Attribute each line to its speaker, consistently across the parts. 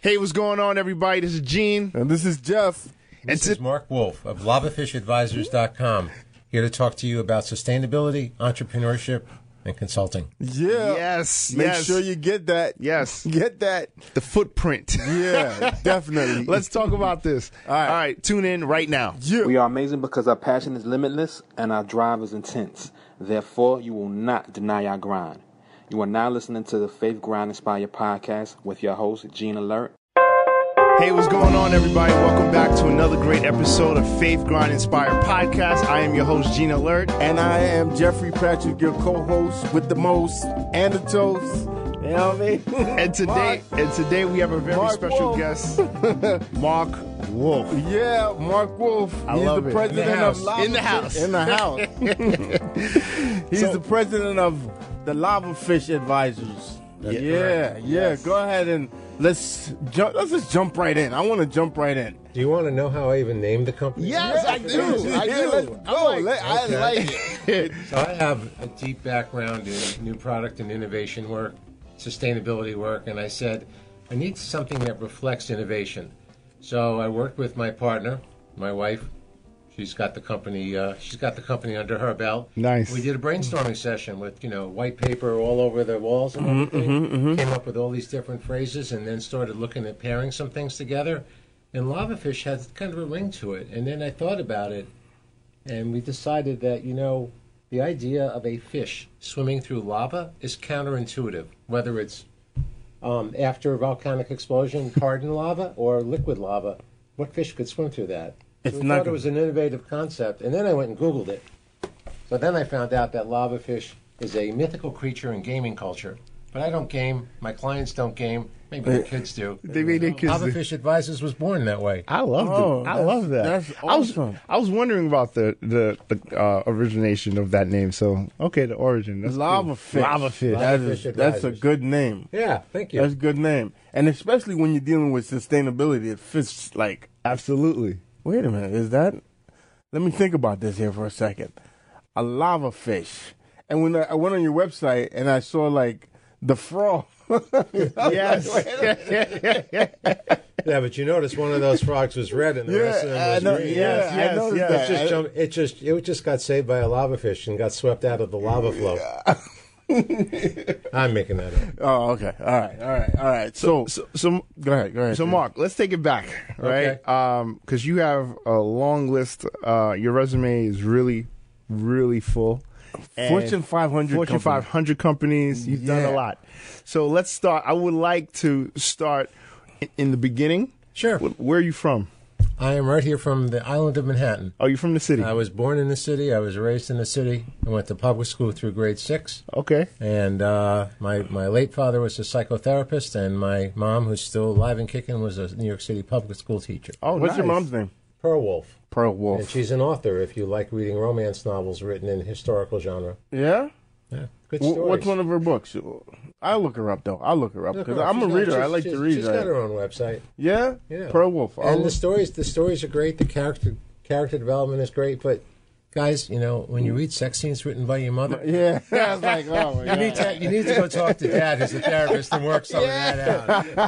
Speaker 1: Hey, what's going on, everybody? This is Gene.
Speaker 2: And this is Jeff.
Speaker 3: This is Mark Wolf of LavaFishAdvisors.com, here to talk to you about sustainability, entrepreneurship, and consulting.
Speaker 2: Yeah.
Speaker 1: Yes.
Speaker 2: Make sure you get that.
Speaker 1: Yes.
Speaker 2: Get that.
Speaker 1: The footprint.
Speaker 2: Yeah, definitely.
Speaker 1: Let's talk about this.
Speaker 2: All
Speaker 1: right. Tune in right now.
Speaker 2: Yeah.
Speaker 4: We are amazing because our passion is limitless and our drive is intense. Therefore, you will not deny our grind. You are now listening to the Faith Grind Inspire podcast with your host, Gene Alert.
Speaker 1: Hey, what's going on, everybody? Welcome back to another great episode of Faith Grind Inspire podcast. I am your host, Gene Alert.
Speaker 2: And I am Jeffrey Patrick, your co-host with the most and the toast. You know what I mean?
Speaker 1: And today we have a very
Speaker 2: Mark
Speaker 1: special
Speaker 2: Wolf.
Speaker 1: guest, Mark Wolf.
Speaker 2: Yeah, Mark Wolf. He's
Speaker 1: love
Speaker 2: the
Speaker 1: it.
Speaker 2: president of Lava
Speaker 1: In the house.
Speaker 2: In the house. He's the president of the Lava Fish Advisors. Yeah. Go ahead and let's just jump right in. I want to jump right in.
Speaker 3: Do you want to know how I even named the company?
Speaker 1: Yes, I do.
Speaker 2: Let's go. I like it.
Speaker 3: So I have a deep background in new product and innovation work, sustainability work, and I said, I need something that reflects innovation. So I worked with my partner, my wife. She's got the company under her belt.
Speaker 1: Nice.
Speaker 3: We did a brainstorming session with, white paper all over the walls and everything. Came up with all these different phrases and then started looking at pairing some things together. And Lava Fish has kind of a ring to it. And then I thought about it, and we decided that, the idea of a fish swimming through lava is counterintuitive, whether it's after a volcanic explosion, hardened lava, or liquid lava. What fish could swim through that?
Speaker 2: It's
Speaker 3: We
Speaker 2: not
Speaker 3: thought it was an innovative concept, and then I went and Googled it. So then I found out that lava fish is a mythical creature in gaming culture. But I don't game. My clients don't game. Maybe the kids do.
Speaker 1: Maybe the kids
Speaker 3: Lava
Speaker 1: do.
Speaker 3: Fish Advisors was born that way.
Speaker 1: I love it. I love that.
Speaker 2: That's awesome.
Speaker 1: I was wondering about the origination of that name. So the origin. That's
Speaker 2: Lava
Speaker 1: cool.
Speaker 2: Fish.
Speaker 1: Lava Fish.
Speaker 3: Lava Fish
Speaker 2: That's a
Speaker 3: Advisors.
Speaker 2: good name.
Speaker 3: Yeah, thank you.
Speaker 2: That's a good name. And especially when you're dealing with sustainability, it fits like,
Speaker 1: Absolutely.
Speaker 2: wait a minute, is that? Let me think about this here for a second. A lava fish. And when I went on your website and I saw like the frog.
Speaker 1: Yes.
Speaker 3: Yeah, but you notice one of those frogs was red and the rest of them was green.
Speaker 2: I noticed that.
Speaker 3: It just got saved by a lava fish and got swept out of the lava flow. I'm making that up.
Speaker 2: Oh, okay. All right. So go ahead.
Speaker 1: So Mark, let's take it back, right?
Speaker 3: Okay.
Speaker 1: Because you have a long list. Your resume is really, really full. And
Speaker 2: Fortune 500
Speaker 1: Fortune
Speaker 2: company.
Speaker 1: 500 companies. You've done a lot. So let's start. I would like to start in the beginning.
Speaker 3: Sure.
Speaker 1: Where are you from?
Speaker 3: I am right here from the island of Manhattan.
Speaker 1: Oh, you're from the city.
Speaker 3: I was born in the city. I was raised in the city. I went to public school through grade 6.
Speaker 1: Okay.
Speaker 3: And my late father was a psychotherapist, and my mom, who's still alive and kicking, was a New York City public school teacher.
Speaker 1: Oh,
Speaker 2: What's your
Speaker 1: nice.
Speaker 2: mom's name?
Speaker 3: Pearl Wolf.
Speaker 2: Pearl
Speaker 3: And
Speaker 2: Wolf.
Speaker 3: she's an author if you like reading romance novels written in historical genre.
Speaker 2: Yeah?
Speaker 3: Yeah, good stories.
Speaker 2: What's one of her books? I'll look her up, though.
Speaker 3: Look her
Speaker 2: Because
Speaker 3: up.
Speaker 2: I'm a
Speaker 3: She's got-
Speaker 2: reader. I
Speaker 3: she's-
Speaker 2: like to
Speaker 3: she's-
Speaker 2: read.
Speaker 3: She's got her own website.
Speaker 2: Yeah?
Speaker 3: Yeah.
Speaker 2: Pearl Wolf.
Speaker 3: And the stories are great. The character development is great. But guys, when you read sex scenes written by your mother,
Speaker 2: Yeah. I was like, oh, my God.
Speaker 3: you need to go talk to Dad, who's a therapist, and work some of that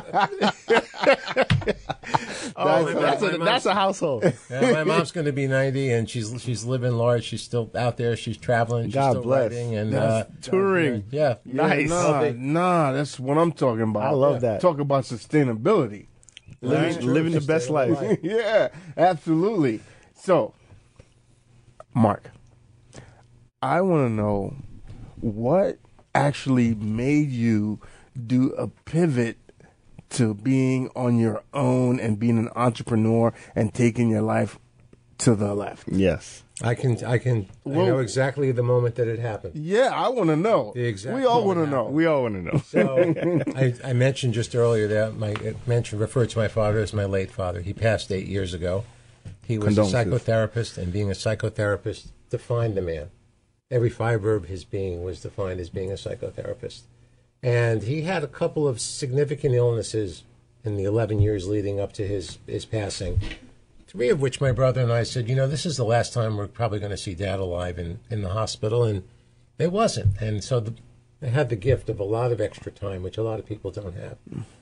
Speaker 3: out.
Speaker 1: That's a household.
Speaker 3: Yeah, my mom's going to be 90, and she's living large. She's still out there. She's traveling. She's
Speaker 1: God
Speaker 3: still
Speaker 1: bless.
Speaker 3: writing and
Speaker 2: That's
Speaker 1: touring.
Speaker 3: Yeah,
Speaker 1: Nice.
Speaker 2: Nah, that's what I'm talking about.
Speaker 1: I love that.
Speaker 2: Talk about sustainability.
Speaker 1: Living the best life.
Speaker 2: Yeah, absolutely. So, Mark, I want to know what actually made you do a pivot to being on your own and being an entrepreneur and taking your life to the left.
Speaker 1: Yes.
Speaker 3: I know exactly the moment that it happened.
Speaker 2: Yeah, I want to know.
Speaker 3: The exact
Speaker 2: We all want
Speaker 3: moment
Speaker 2: to know.
Speaker 1: We all want to know.
Speaker 3: So I mentioned just earlier that referred to my father as my late father. He passed 8 years ago. He was a
Speaker 1: Condolences.
Speaker 3: psychotherapist, and being a psychotherapist defined the man. Every fiber of his being was defined as being a psychotherapist. And he had a couple of significant illnesses in the 11 years leading up to his passing. 3 of which my brother and I said, this is the last time we're probably going to see Dad alive in the hospital. And it wasn't. And so they had the gift of a lot of extra time, which a lot of people don't have.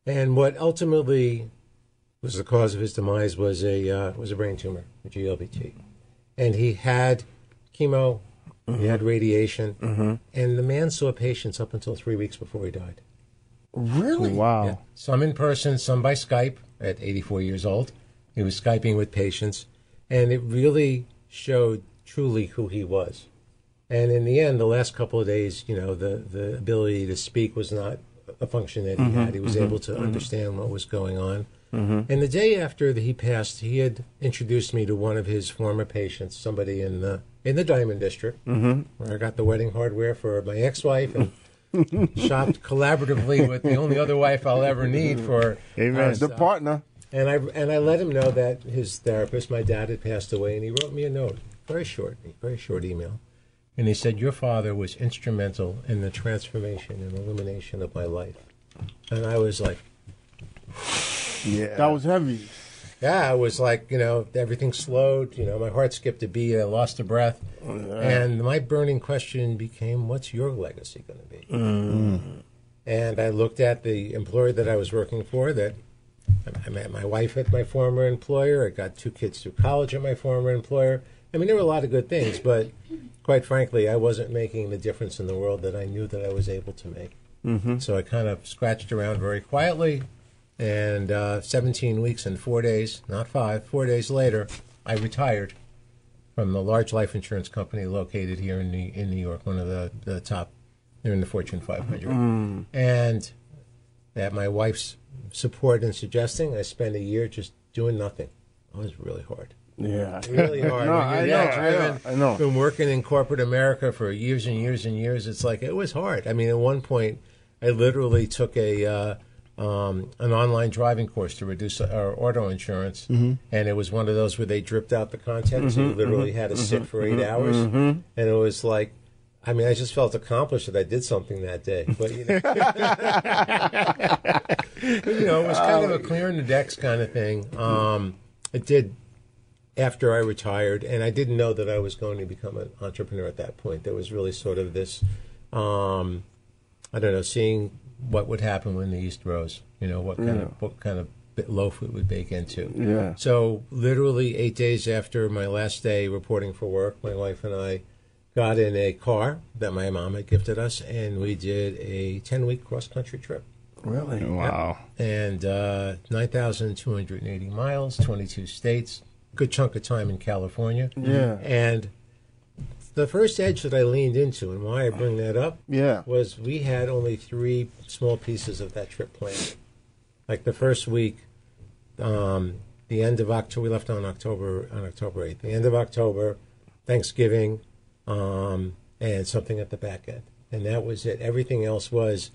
Speaker 3: And what ultimately was the cause of his demise was a brain tumor, a GLBT. And he had chemo, he had radiation, and the man saw patients up until 3 weeks before he died.
Speaker 2: Really?
Speaker 1: Wow.
Speaker 3: Yeah. Some in person, some by Skype at 84 years old. He was Skyping with patients, and it really showed truly who he was. And in the end, the last couple of days, the ability to speak was not a function that he had. He was able to understand what was going on. And the day after that he passed, he had introduced me to one of his former patients, somebody in the Diamond District, where I got the wedding hardware for my ex-wife and shopped collaboratively with the only other wife I'll ever need for
Speaker 2: The partner.
Speaker 3: And I let him know that his therapist, my dad, had passed away, and he wrote me a note, very short email. And he said, "Your father was instrumental in the transformation and illumination of my life." And I was like,
Speaker 2: Yeah. That was heavy.
Speaker 3: yeah, it was like, everything slowed. My heart skipped a beat. I lost a breath. And my burning question became, what's your legacy going to be? And I looked at the employer that I was working for. That I met my wife at my former employer. I got 2 kids through college at my former employer. I mean, there were a lot of good things, but quite frankly, I wasn't making the difference in the world that I knew that I was able to make. So I kind of scratched around very quietly. And 17 weeks and 4 days, not 5, 4 days later, I retired from the large life insurance company located here in New York, one of the top. They're in the Fortune 500. And at my wife's support and suggesting, I spent a year just doing nothing. It was really hard.
Speaker 2: Yeah.
Speaker 3: Really hard.
Speaker 2: No,
Speaker 3: I
Speaker 2: know.
Speaker 3: Been working in corporate America for years and years and years. It's like, it was hard. I mean, at one point, I literally took an online driving course to reduce our auto insurance, and it was one of those where they dripped out the content, so you literally had to sit for 8 hours, and it was like, I mean, I just felt accomplished that I did something that day. But it was kind of a clearing the decks kind of thing. It did after I retired, and I didn't know that I was going to become an entrepreneur at that point. There was really sort of this, seeing what would happen when the yeast rose. What kind of loaf it would bake into.
Speaker 2: Yeah.
Speaker 3: So literally 8 days after my last day reporting for work, my wife and I got in a car that my mom had gifted us, and we did a 10-week cross-country trip.
Speaker 2: Really?
Speaker 1: Wow.
Speaker 3: And 9,280 miles, 22 states, good chunk of time in California.
Speaker 2: Yeah.
Speaker 3: And the first edge that I leaned into, and why I bring that up,
Speaker 2: Yeah.
Speaker 3: was we had only 3 small pieces of that trip planned. Like the first week, the end of October, we left on October 8th. The end of October, Thanksgiving, and something at the back end. And that was it. Everything else was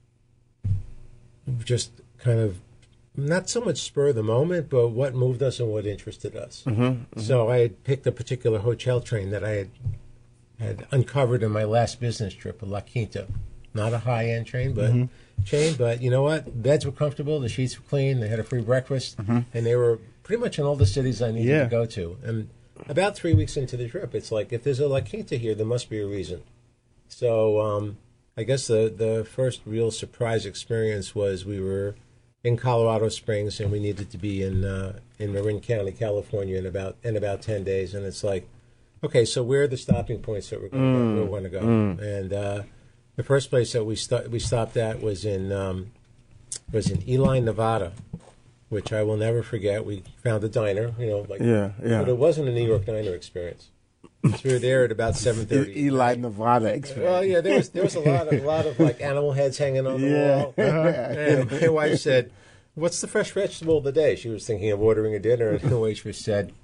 Speaker 3: just kind of not so much spur of the moment, but what moved us and what interested us. So I had picked a particular hotel train that I had uncovered in my last business trip, a La Quinta. Not a high-end train, but you know what? Beds were comfortable, the sheets were clean, they had a free breakfast, and they were pretty much in all the cities I needed to go to. And about 3 weeks into the trip, it's like, if there's a La Quinta here, there must be a reason. So I guess the first real surprise experience was we were in Colorado Springs, and we needed to be in Marin County, California, in about 10 days. And it's like, okay, so where are the stopping points that we're going to go? And the first place that we stopped at was in Ely, Nevada, which I will never forget. We found a diner, but it wasn't a New York diner experience. So we were there at about 7:30.
Speaker 2: Ely, Nevada experience.
Speaker 3: Well, yeah, there was a lot of like animal heads hanging on the wall. And my wife said, "What's the fresh vegetable of the day?" She was thinking of ordering a dinner, and the waitress said,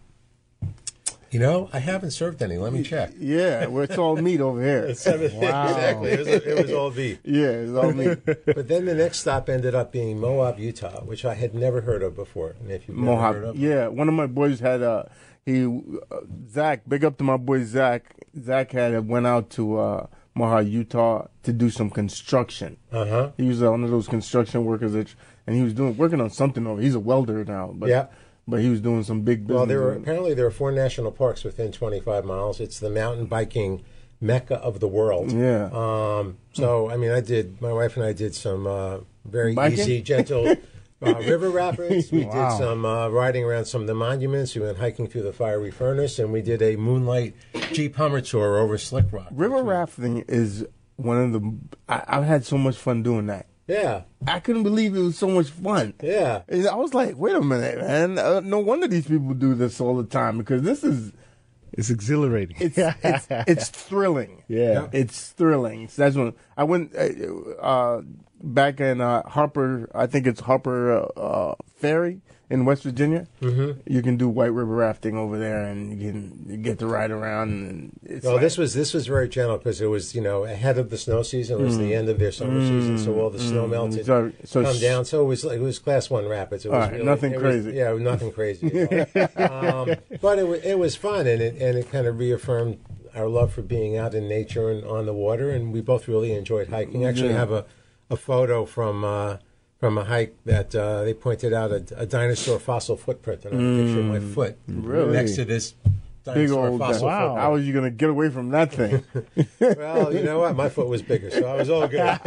Speaker 3: I haven't served any. Let me check.
Speaker 2: Yeah, well, it's all meat over here.
Speaker 3: Wow. Exactly. It was all beef.
Speaker 2: Yeah, it's all meat.
Speaker 3: But then the next stop ended up being Moab, Utah, which I had never heard of before. And if you've never heard of,
Speaker 2: yeah, one of my boys had Zach. Big up to my boy Zach. Zach went out to Moab, Utah, to do some construction. He was one of those construction workers, and he was working on something over. He's a welder now, but he was doing some big business.
Speaker 3: Well, there are 4 national parks within 25 miles. It's the mountain biking mecca of the world.
Speaker 2: Yeah.
Speaker 3: So, I mean, my wife and I did some very
Speaker 2: Biking?
Speaker 3: easy, gentle river rapids. We
Speaker 2: Wow.
Speaker 3: did some riding around some of the monuments. We went hiking through the fiery furnace, and we did a moonlight Jeep Hummer tour over Slick Rock.
Speaker 2: River rafting is one of the. I've had so much fun doing that.
Speaker 3: Yeah,
Speaker 2: I couldn't believe it was so much fun.
Speaker 3: yeah.
Speaker 2: And I was like, wait a minute, man. No wonder these people do this all the time because this is.
Speaker 1: It's exhilarating.
Speaker 2: It's thrilling.
Speaker 1: Yeah.
Speaker 2: It's thrilling. So that's when I went back in Harper. I think it's Harper Ferry in West Virginia. Mm-hmm. You can do white river rafting over there, and you get to ride around. And it's
Speaker 3: Well, this was very gentle because it was ahead of the snow season. It was the end of their summer season, so all the snow melted,
Speaker 2: So
Speaker 3: come down. So it was class 1 rapids. It was
Speaker 2: All right, nothing crazy.
Speaker 3: Yeah, nothing crazy. At all. But it was fun, and it kind of reaffirmed our love for being out in nature and on the water, and we both really enjoyed hiking. I actually have a photo from a hike that they pointed out a dinosaur fossil footprint, and I have a picture of my foot
Speaker 2: Really?
Speaker 3: next to this
Speaker 2: big
Speaker 3: dinosaur
Speaker 2: old.
Speaker 3: fossil
Speaker 2: Wow.
Speaker 3: footprint.
Speaker 2: How was you going to get away from that thing?
Speaker 3: Well, you know what? My foot was bigger, so I was all good.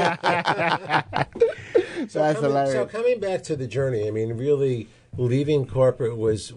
Speaker 2: That's hilarious.
Speaker 3: So coming back to the journey, I mean, really leaving corporate was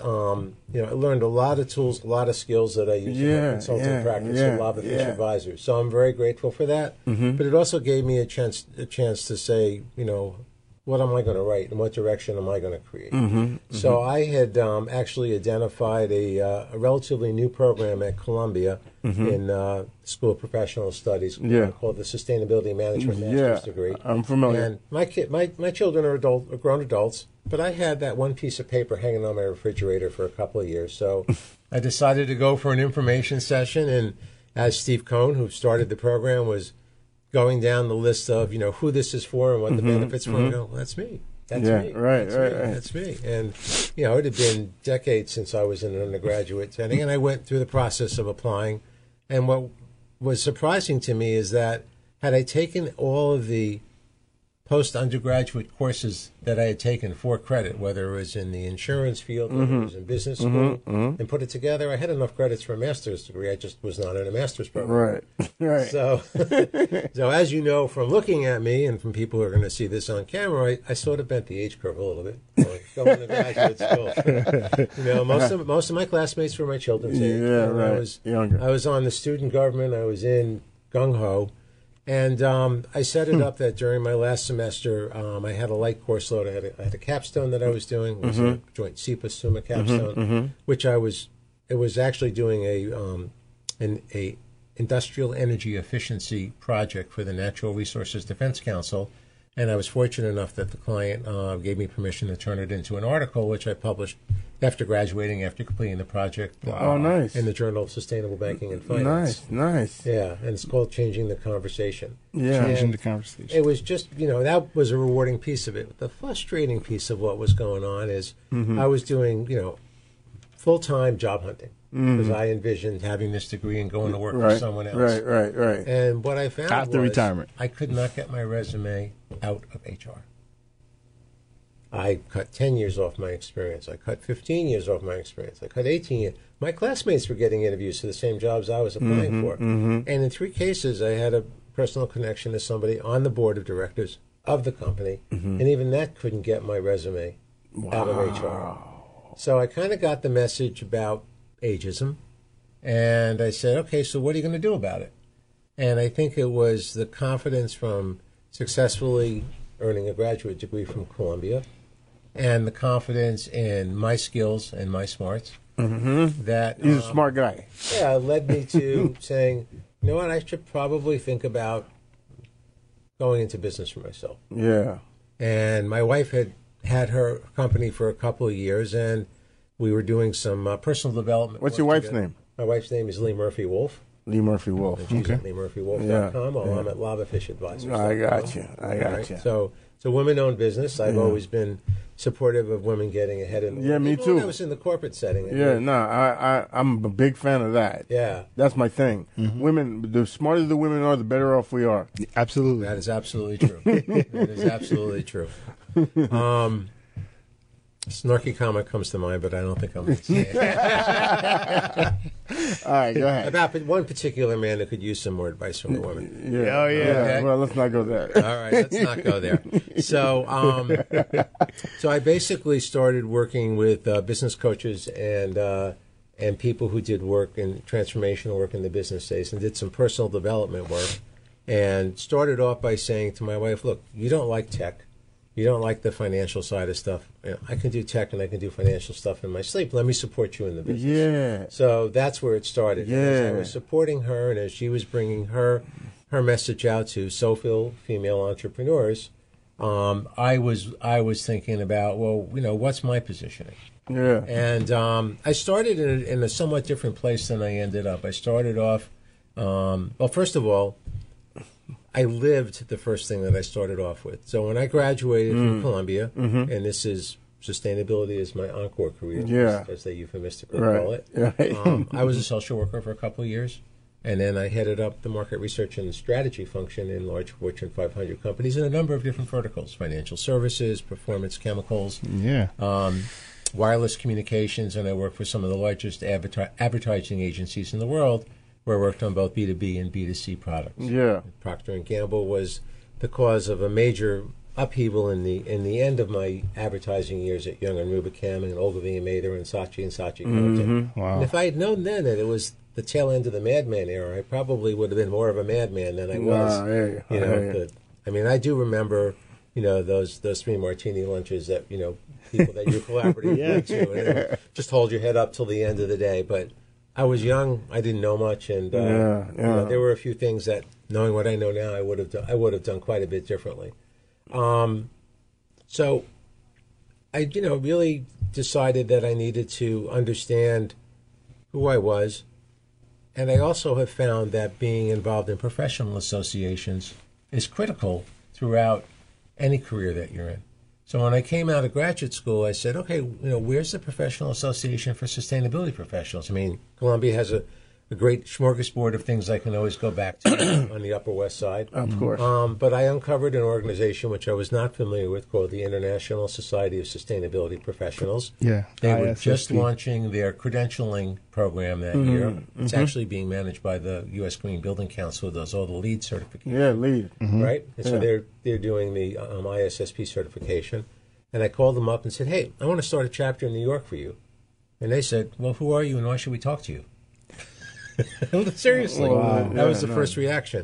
Speaker 3: I learned a lot of tools, a lot of skills that I use in my consulting practice at Lava Fish Advisors. So I'm very grateful for that. Mm-hmm. But it also gave me a chance to say, what am I going to write and what direction am I going to create? Mm-hmm. So I had actually identified a relatively new program at Columbia in School of Professional Studies called the Sustainability Management Master's Degree.
Speaker 2: I'm familiar.
Speaker 3: And my children are grown adults, but I had that one piece of paper hanging on my refrigerator for a couple of years. So I decided to go for an information session, and as Steve Cohn, who started the program, was going down the list of who this is for and what the benefits for, I go, well, that's me. That's me.
Speaker 2: Right.
Speaker 3: That's me. And it had been decades since I was in an undergraduate setting, and I went through the process of applying. And what was surprising to me is that had I taken all of the post-undergraduate courses that I had taken for credit, whether it was in the insurance field, whether it was in business school, and put it together, I had enough credits for a master's degree. I just was not in a master's program.
Speaker 2: Right.
Speaker 3: So, so as you know from looking at me and from people who are going to see this on camera, I sort of bent the age curve a little bit. Going to graduate school. Most of my classmates were my children's age.
Speaker 2: Yeah, right.
Speaker 3: I was on the student government. I was in Gung Ho. And I set it up that during my last semester, I had a light course load. I had a capstone that I was doing. It was a joint CEPA SUMA capstone, which it was actually doing a industrial energy efficiency project for the Natural Resources Defense Council. And I was fortunate enough that the client gave me permission to turn it into an article, which I published after graduating, after completing the project.
Speaker 2: Nice.
Speaker 3: In the Journal of Sustainable Banking and Finance.
Speaker 2: Nice.
Speaker 3: Yeah, and it's called Changing the Conversation.
Speaker 2: Yeah.
Speaker 1: Changing the conversation.
Speaker 3: It was just, that was a rewarding piece of it. The frustrating piece of what was going on is I was doing, full-time job hunting because I envisioned having this degree and going to work for someone else.
Speaker 2: Right.
Speaker 3: And what I found
Speaker 1: After
Speaker 3: was
Speaker 1: retirement.
Speaker 3: I could not get my resume out of HR. I cut 10 years off my experience. I cut 15 years off my experience. I cut 18 years. My classmates were getting interviews for the same jobs I was applying for. And in 3 cases, I had a personal connection to somebody on the board of directors of the company. And even that couldn't get my resume out of HR. So I kind of got the message about ageism. And I said, okay, so what are you going to do about it? And I think it was the confidence from successfully earning a graduate degree from Columbia and the confidence in my skills and my smarts that
Speaker 2: He's a smart guy.
Speaker 3: led me to saying, you know what, I should probably think about going into business for myself.
Speaker 2: Yeah.
Speaker 3: And my wife had her company for a couple of years, and we were doing some personal development.
Speaker 2: What's your wife's name?
Speaker 3: My wife's name is Lee Murphy Wolf.
Speaker 2: Lee Murphy Wolf.
Speaker 3: She's at LeeMurphyWolf.com, while I'm at Lava Fish Advisors.
Speaker 2: I got you.
Speaker 3: So it's a women-owned business. I've always been supportive of women getting ahead in the world.
Speaker 2: me
Speaker 3: Even
Speaker 2: too.
Speaker 3: when I was in the corporate setting.
Speaker 2: I'm a big fan of that.
Speaker 3: Yeah.
Speaker 2: That's my thing. Women, the smarter the women are, the better off we are.
Speaker 1: Absolutely.
Speaker 3: That is absolutely true. That is absolutely true. Snarky comment comes to mind, but I don't think I'm going to say it.
Speaker 2: All right, go ahead.
Speaker 3: About one particular man that could use some more advice from a woman.
Speaker 2: Yeah.
Speaker 1: Oh, yeah.
Speaker 3: Okay.
Speaker 2: Well, let's not go there.
Speaker 3: All right, let's not go there. So, so I basically started working with business coaches and people who did work in transformational work in the business space and did some personal development work. And started off by saying to my wife, "Look, you don't like tech, you don't like the financial side of stuff. You know, I can do tech and I can do financial stuff in my sleep. Let me support you in the business."
Speaker 2: Yeah.
Speaker 3: So that's where it started.
Speaker 2: Yeah.
Speaker 3: As I was supporting her, and as she was bringing her message out to SoFil female entrepreneurs, I was thinking about, well, you know, what's my positioning?
Speaker 2: Yeah.
Speaker 3: And I started in a somewhat different place than I ended up. I started off, well, first of all, I lived the first thing that I started off with. So when I graduated from Columbia, and this is sustainability is my encore career, as they euphemistically call it.
Speaker 2: Right.
Speaker 3: I was a social worker for a couple of years, and then I headed up the market research and strategy function in large Fortune 500 companies in a number of different verticals: financial services, performance chemicals,
Speaker 1: Yeah.
Speaker 3: wireless communications, and I worked for some of the largest advertising agencies in the world, where I worked on both B2B and B2C products.
Speaker 2: Yeah.
Speaker 3: Procter & Gamble was the cause of a major upheaval in the end of my advertising years at Young and Rubicam and Ogilvy and Mather and Saatchi Compton.
Speaker 1: Wow.
Speaker 3: And if I had known then that it was the tail end of the Madman era, I probably would have been more of a madman than I was. You know, I mean, I do remember, you know, those 3 martini lunches that, you know, people that you collaborated with to, and just hold your head up till the end of the day. But I was young, I didn't know much, and you know, there were a few things that, knowing what I know now, I would have done quite a bit differently. So I, you know, really decided that I needed to understand who I was, and I also have found that being involved in professional associations is critical throughout any career that you're in. So when I came out of graduate school, I said, okay, you know, where's the Professional Association for Sustainability Professionals? I mean, Columbia has a great smorgasbord of things I can always go back to on the Upper West Side.
Speaker 2: Of course.
Speaker 3: But I uncovered an organization which I was not familiar with called the International Society of Sustainability Professionals.
Speaker 1: Yeah.
Speaker 3: They were
Speaker 1: ISSP.
Speaker 3: just launching their credentialing program that year. It's actually being managed by the U.S. Green Building Council, who does all the LEED certification.
Speaker 2: Yeah, lead.
Speaker 3: Right? And so they're doing the ISSP certification. And I called them up and said, hey, I want to start a chapter in New York for you. And they said, well, who are you and why should we talk to you? Seriously.
Speaker 2: Wow.
Speaker 3: That was the first reaction.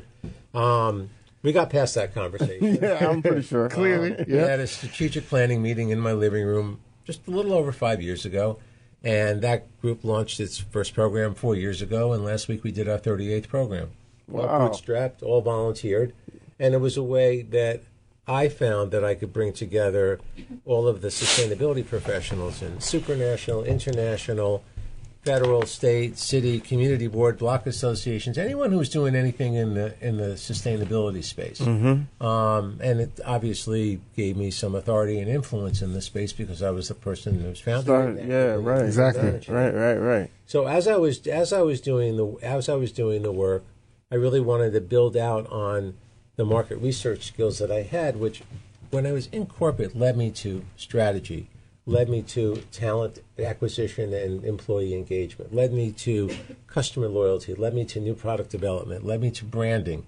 Speaker 3: We got past that conversation.
Speaker 2: Yeah, I'm pretty sure.
Speaker 1: Clearly.
Speaker 3: We had a strategic planning meeting in my living room just a little over 5 years ago. And that group launched its first program 4 years ago. And last week we did our 38th program. All
Speaker 2: Wow.
Speaker 3: bootstrapped, all volunteered. And it was a way that I found that I could bring together all of the sustainability professionals in supranational, international, federal, state, city, community board, block associations, anyone who's doing anything in the sustainability space. And it obviously gave me some authority and influence in this space because I was the person who was founding it.
Speaker 2: Yeah, right.
Speaker 1: Exactly.
Speaker 2: Right.
Speaker 3: So as I was doing the work, I really wanted to build out on the market research skills that I had, which when I was in corporate led me to strategy, led me to talent acquisition and employee engagement, led me to customer loyalty, led me to new product development, led me to branding,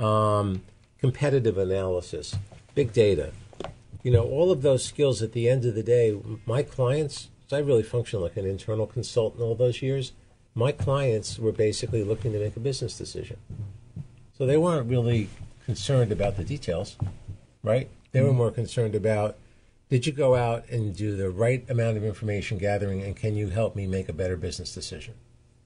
Speaker 3: competitive analysis, big data. You know, all of those skills at the end of the day, my clients, so I really functioned like an internal consultant all those years, my clients were basically looking to make a business decision. So they weren't really concerned about the details, right? They were more concerned about, did you go out and do the right amount of information gathering, and can you help me make a better business decision?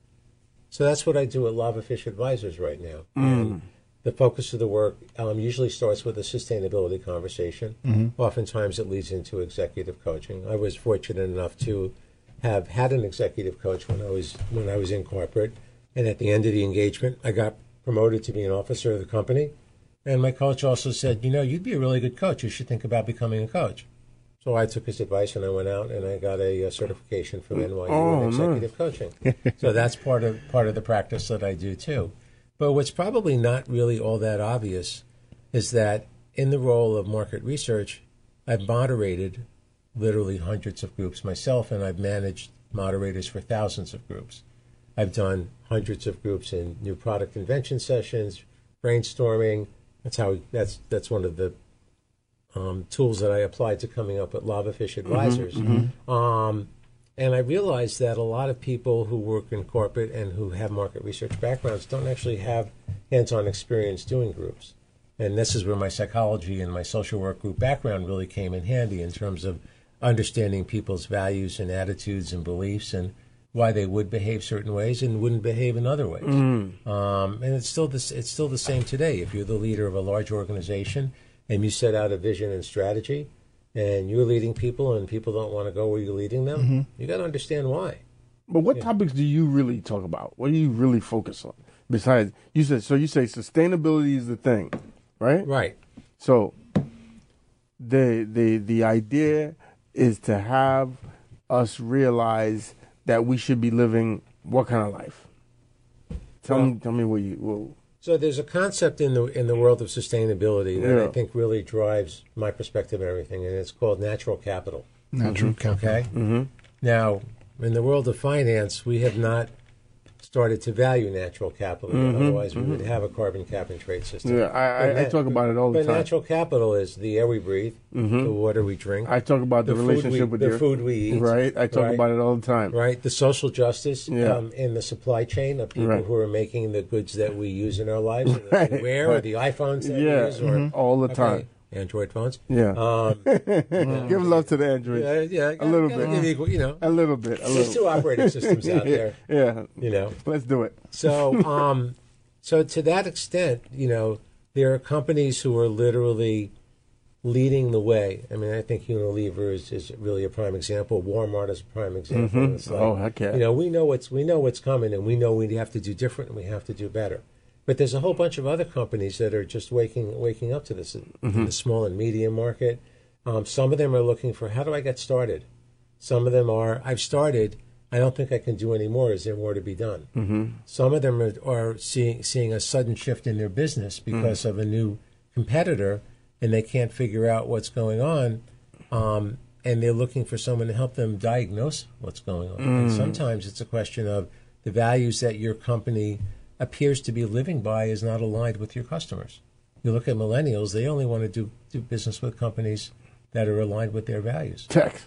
Speaker 3: So that's what I do at Lava Fish Advisors right now. And the focus of the work usually starts with a sustainability conversation. Oftentimes it leads into executive coaching. I was fortunate enough to have had an executive coach when I was in corporate, and at the end of the engagement, I got promoted to be an officer of the company. And my coach also said, you know, you'd be a really good coach. You should think about becoming a coach. So I took his advice and I went out and I got a certification from NYU in executive coaching. So that's part of the practice that I do too. But what's probably not really all that obvious is that in the role of market research, I've moderated literally hundreds of groups myself, and I've managed moderators for thousands of groups. I've done hundreds of groups in new product invention sessions, brainstorming. That's one of the tools that I applied to coming up with Lavafish Advisors. And I realized that a lot of people who work in corporate and who have market research backgrounds don't actually have hands-on experience doing groups. And this is where my psychology and my social work group background really came in handy in terms of understanding people's values and attitudes and beliefs and why they would behave certain ways and wouldn't behave in other ways. And it's still the same today. If you're the leader of a large organization and you set out a vision and strategy, and you're leading people and people don't want to go where you're leading them, you got to understand why.
Speaker 2: But what topics do you really talk about? What do you really focus on? Besides, you say sustainability is the thing, right?
Speaker 3: Right.
Speaker 2: So the idea is to have us realize that we should be living what kind of life? Tell me what you.
Speaker 3: So there's a concept in the world of sustainability that I think really drives my perspective on everything, and it's called natural capital.
Speaker 5: Natural capital.
Speaker 3: Okay. Now, in the world of finance, we have not started to value natural capital. Otherwise, we would have a carbon cap and trade system.
Speaker 2: Yeah, I talk about it all the time.
Speaker 3: But natural capital is the air we breathe, the water we drink.
Speaker 2: I talk about the relationship with
Speaker 3: the food we eat.
Speaker 2: Right. I talk about it all the time.
Speaker 3: Right. The social justice in the supply chain of people who are making the goods that we use in our lives, that we wear, or the iPhones that we use, or
Speaker 2: all the time.
Speaker 3: Android phones.
Speaker 2: Yeah. Give love to the Android.
Speaker 3: Yeah.
Speaker 2: A little bit. A little bit.
Speaker 3: There's two operating systems out there.
Speaker 2: Yeah. Let's do it.
Speaker 3: So, so to that extent, there are companies who are literally leading the way. I mean, I think Unilever is really a prime example. Walmart is a prime example. It's like,
Speaker 2: heck yeah.
Speaker 3: We know what's coming, and we know we have to do different, and we have to do better. But there's a whole bunch of other companies that are just waking up to this in the small and medium market. Some of them are looking for, how do I get started? Some of them are, I've started, I don't think I can do any more. Is there more to be done? Some of them are seeing a sudden shift in their business because of a new competitor, and they can't figure out what's going on, and they're looking for someone to help them diagnose what's going on. And sometimes it's a question of the values that your company appears to be living by is not aligned with your customers. You look at millennials; they only want to do business with companies that are aligned with their values.
Speaker 2: Tech.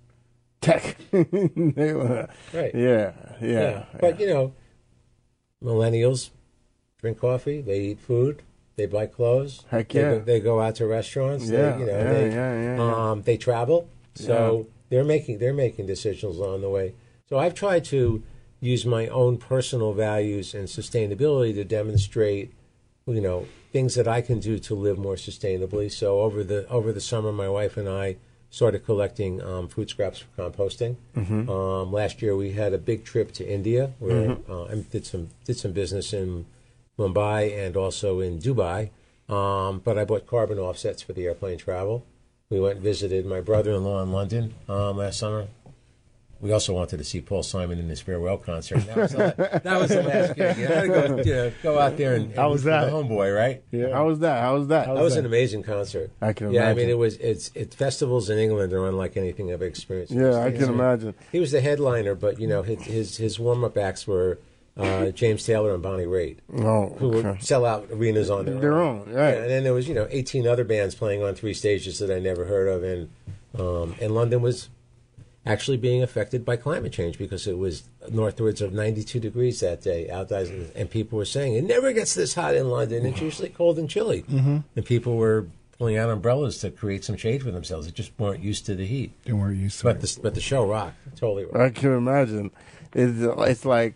Speaker 3: Right.
Speaker 2: Yeah.
Speaker 3: But millennials drink coffee, they eat food, they buy clothes.
Speaker 2: Heck yeah.
Speaker 3: They go out to restaurants.
Speaker 2: Yeah.
Speaker 3: They travel. So they're making decisions along the way. So I've tried to use my own personal values and sustainability to demonstrate, things that I can do to live more sustainably. So over the summer, my wife and I started collecting food scraps for composting. Last year, we had a big trip to India where I did some business in Mumbai and also in Dubai. But I bought carbon offsets for the airplane travel. We went and visited my brother-in-law in London last summer. We also wanted to see Paul Simon in his farewell concert. That was the last gig. You had to go out there and
Speaker 2: How was that?
Speaker 3: The homeboy, right?
Speaker 2: Yeah. How was that?
Speaker 3: That was an amazing concert.
Speaker 2: I can imagine.
Speaker 3: Yeah, I mean, festivals in England are unlike anything I've experienced.
Speaker 2: Yeah, I can imagine.
Speaker 3: He was the headliner, but his warm-up acts were James Taylor and Bonnie Raitt, who would sell out arenas on their own.
Speaker 2: Right?
Speaker 3: Yeah, and then there was 18 other bands playing on 3 stages that I never heard of, and London was actually being affected by climate change because it was northwards of 92 degrees that day outside, and people were saying it never gets this hot in London. It's usually cold and chilly, and people were pulling out umbrellas to create some shade for themselves. They just weren't used to the heat.
Speaker 5: They weren't used to it.
Speaker 3: But the show rocked, totally rocked.
Speaker 2: I can imagine. It's like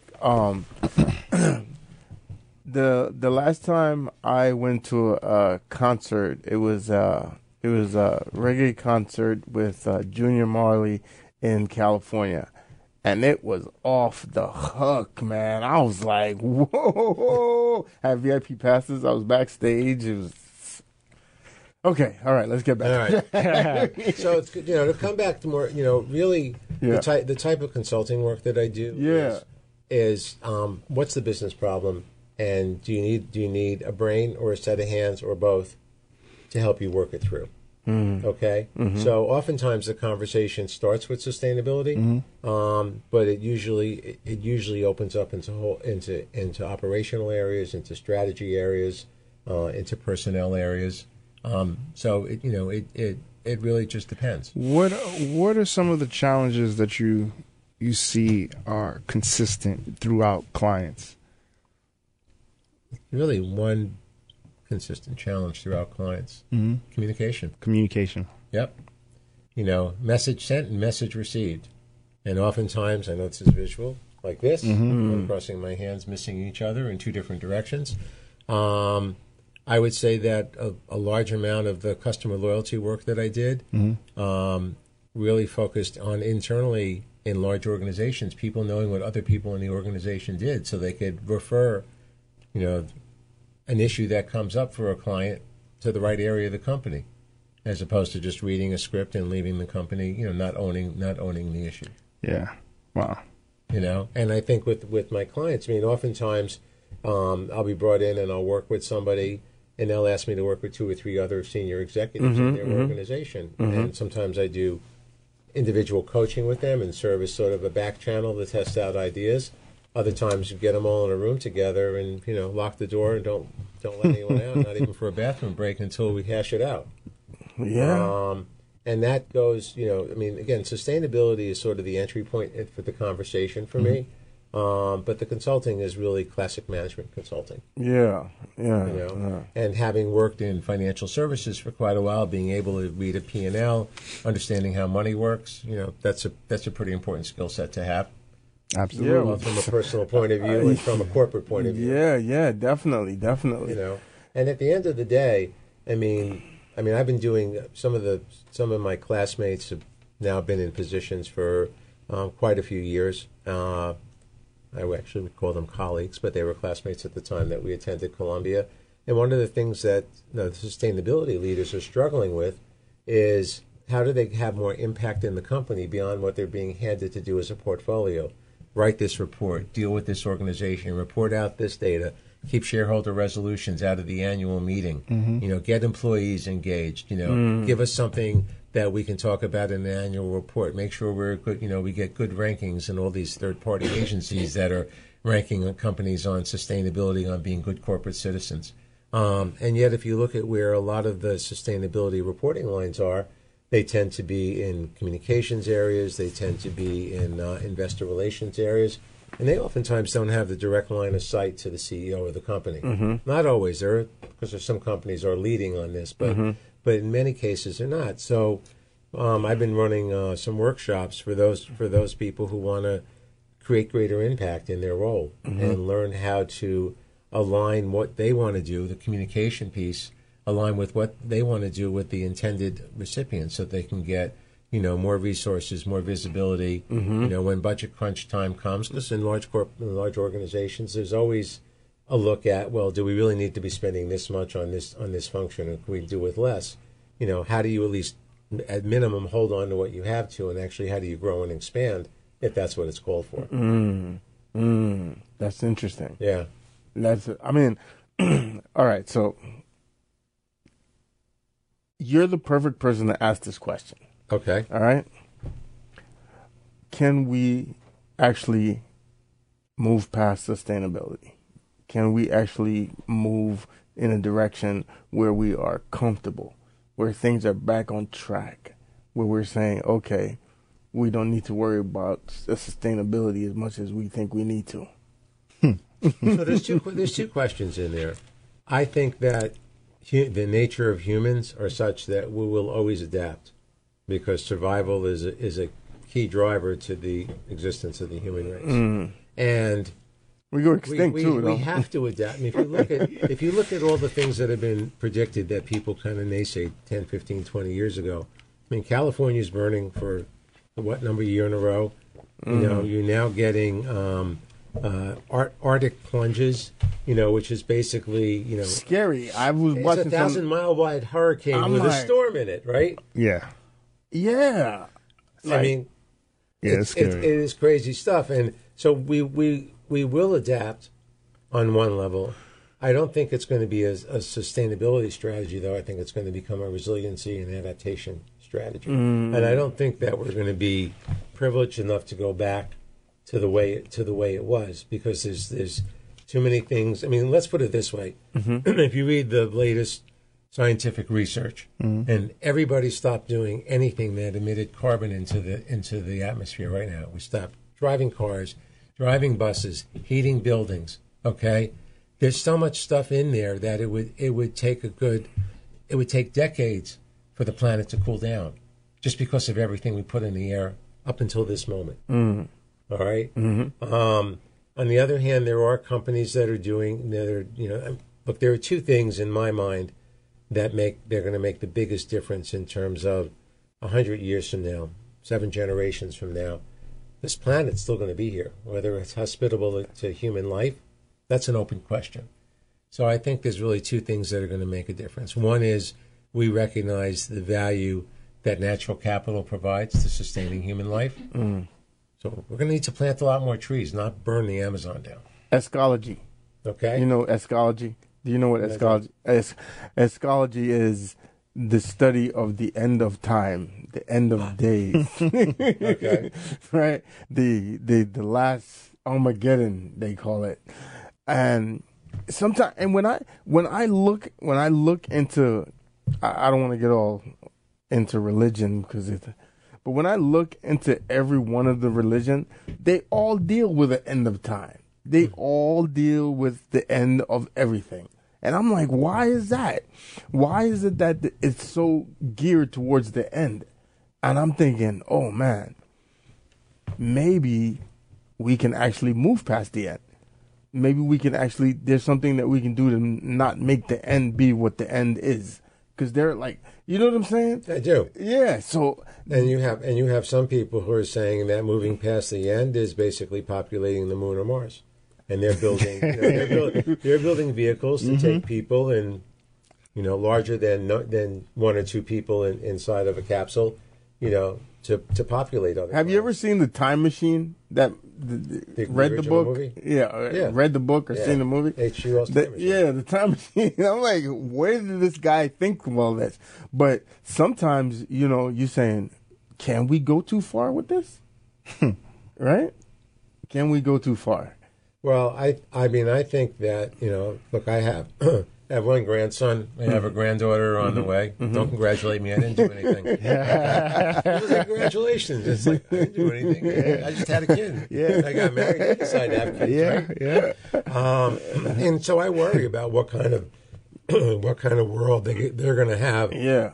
Speaker 2: the last time I went to a concert, it was a reggae concert with Junior Marley in California, and it was off the hook, man. I was like, whoa! I had VIP passes. I was backstage. It was okay. All right, let's get back.
Speaker 3: All right. So to come back to more, really the type of consulting work that I do. Is what's the business problem, and do you need a brain or a set of hands or both to help you work it through? Okay, so oftentimes the conversation starts with sustainability, but it usually opens up into operational areas, into strategy areas, into personnel areas. So it really just depends.
Speaker 2: What are some of the challenges that you see are consistent throughout clients?
Speaker 3: Really, one consistent challenge throughout clients: communication.
Speaker 2: Communication.
Speaker 3: Yep. Message sent and message received. And oftentimes, I know this is visual, like this. I'm crossing my hands, missing each other in two different directions. I would say that a large amount of the customer loyalty work that I did really focused on internally in large organizations, people knowing what other people in the organization did so they could refer, an issue that comes up for a client to the right area of the company, as opposed to just reading a script and leaving the company, not owning the issue.
Speaker 2: Yeah. Wow.
Speaker 3: And I think with my clients, oftentimes I'll be brought in and I'll work with somebody and they'll ask me to work with 2 or 3 other senior executives in their organization. And sometimes I do individual coaching with them and serve as sort of a back channel to test out ideas. Other times you get them all in a room together and, lock the door and don't let anyone out, not even for a bathroom break until we hash it out.
Speaker 2: Yeah.
Speaker 3: And that goes, again, sustainability is sort of the entry point for the conversation for me. But the consulting is really classic management consulting.
Speaker 2: Yeah.
Speaker 3: And having worked in financial services for quite a while, being able to read a P&L, understanding how money works, that's a pretty important skill set to have.
Speaker 2: Absolutely.
Speaker 3: Both from a personal point of view and from a corporate point of view.
Speaker 2: Yeah, definitely.
Speaker 3: And at the end of the day, I've been doing some of my classmates have now been in positions for quite a few years. I actually would call them colleagues, but they were classmates at the time that we attended Columbia. And one of the things that the sustainability leaders are struggling with is how do they have more impact in the company beyond what they're being handed to do as a portfolio? Write this report, deal with this organization, report out this data, keep shareholder resolutions out of the annual meeting, get employees engaged, give us something that we can talk about in the annual report. Make sure we're good, we get good rankings in all these third-party agencies that are ranking companies on sustainability, on being good corporate citizens. And yet, if you look at where a lot of the sustainability reporting lines are, they tend to be in communications areas, they tend to be in investor relations areas, and they oftentimes don't have the direct line of sight to the CEO of the company. Not always, because there's some companies are leading on this, but in many cases they're not. So I've been running some workshops for those people who want to create greater impact in their role and learn how to align what they want to do, the communication piece, align with what they want to do with the intended recipients so they can get more resources, more visibility, when budget crunch time comes. Because in large organizations, there's always a look at, well, do we really need to be spending this much on this function, or can we do with less? How do you at least, at minimum, hold on to what you have to, and actually how do you grow and expand if that's what it's called for?
Speaker 2: That's interesting.
Speaker 3: Yeah.
Speaker 2: All right, so you're the perfect person to ask this question.
Speaker 3: Okay.
Speaker 2: All right. Can we actually move past sustainability? Can we actually move in a direction where we are comfortable, where things are back on track, where we're saying, okay, we don't need to worry about sustainability as much as we think we need to?
Speaker 3: So there's two questions in there. I think that the nature of humans are such that we will always adapt, because survival is a key driver to the existence of the human race. And
Speaker 2: we go extinct too.
Speaker 3: We have to adapt. If you look at all the things that have been predicted that people kind of naysayed 10, 15, 20 years ago. California's burning for what number year in a row? You're now getting Arctic plunges, which is basically,
Speaker 2: scary. I was
Speaker 3: it's
Speaker 2: watching
Speaker 3: a 1,000-mile wide hurricane with a storm in it, right?
Speaker 2: Yeah.
Speaker 3: It's scary. It is crazy stuff, and so we will adapt on one level, I don't think it's going to be a sustainability strategy, though. I think it's going to become a resiliency and adaptation strategy. And I don't think that we're going to be privileged enough to go back to the way it was, because there's too many things. I mean, let's put it this way: if you read the latest scientific research, and everybody stopped doing anything that emitted carbon into the atmosphere right now. We stopped driving cars, driving buses, heating buildings. Okay, there's so much stuff in there that it would take decades for the planet to cool down, just because of everything we put in the air up until this moment. All right. On the other hand, there are companies that are doing look. There are two things in my mind that they're going to make the biggest difference in terms of 100 years from now, 7 generations from now. This planet's still going to be here. Whether it's hospitable to human life, that's an open question. So I think there's really two things that are going to make a difference. One is we recognize the value that natural capital provides to sustaining human life. So we're going to need to plant a lot more trees, not burn the Amazon down.
Speaker 2: Eschatology.
Speaker 3: Okay?
Speaker 2: You know eschatology? Do you know what eschatology is? Eschatology is the study of the end of time, the end of days.
Speaker 3: Okay.
Speaker 2: Right? The last Armageddon, they call it. And sometimes, and when I look into, I don't want to get all into religion but when I look into every one of the religion, they all deal with the end of time. They all deal with the end of everything. And I'm like, why is that? Why is it that it's so geared towards the end? And I'm thinking, oh man, maybe we can actually move past the end. Maybe we can actually, there's something that we can do to not make the end be what the end is. Because they're like, you know what I'm saying?
Speaker 3: I do.
Speaker 2: Yeah. So,
Speaker 3: and you have some people who are saying that moving past the end is basically populating the moon or Mars, and they're building they're building vehicles to take people and larger than 1 or 2 people inside of a capsule, to populate other.
Speaker 2: Have you ever seen The Time Machine? That read the book?
Speaker 3: Movie?
Speaker 2: Yeah, read the book or seen the movie?
Speaker 3: H.G. Wells' Time Machine.
Speaker 2: Yeah, The Time Machine. I'm like, where did this guy think of all this? But sometimes, you're saying, can we go too far with this? Right? Can we go too far?
Speaker 3: Well, I mean, I think that, look, I have one grandson. I have a granddaughter on the way. Don't congratulate me. I didn't do anything. It was like, congratulations. It's like, I didn't do anything. I just had a kid.
Speaker 2: Yeah.
Speaker 3: I got married. I decided to have kids, right?
Speaker 2: Yeah.
Speaker 3: And so I worry about what kind of world they're going to have.
Speaker 2: Yeah.